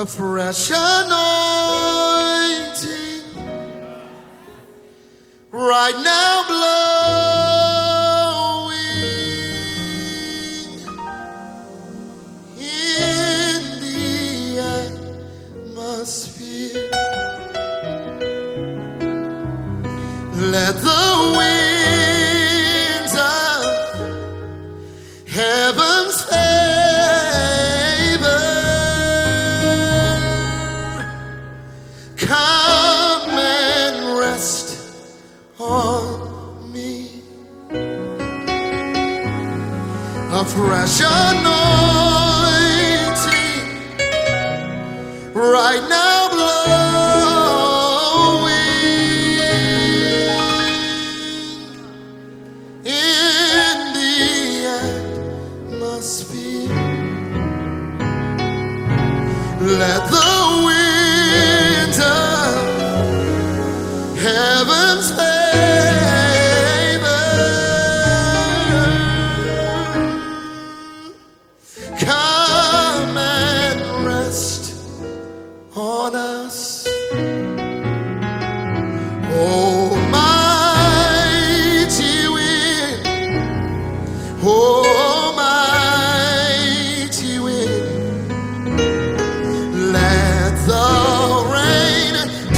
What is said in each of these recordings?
A fresh anointing right now blowing in the atmosphere. Let the winds of heaven's favor come and rest on me. A fresh anointing right now blowing in the atmosphere. Let the winds of heaven's favor come and rest on us. Oh, mighty wind, oh, mighty wind, let the rain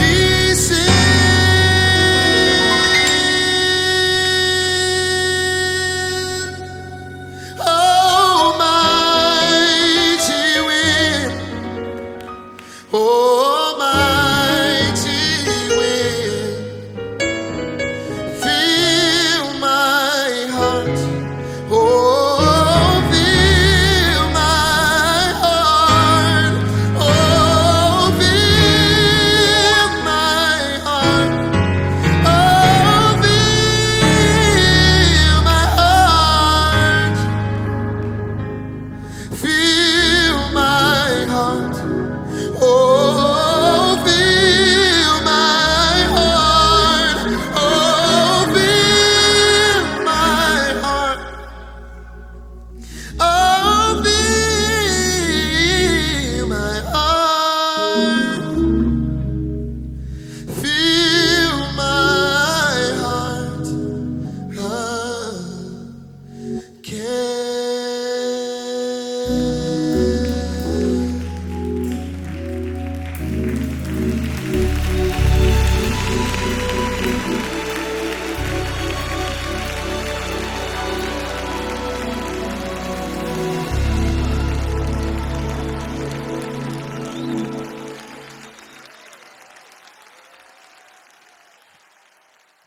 descend. Oh, mighty wind, oh, mighty wind, fill my heart. Oh, fill my heart. Oh, fill my heart. Oh, fill my heart. Fill my heart. Oh, fill my heart. Oh, fill my heart. Oh, fill my heart.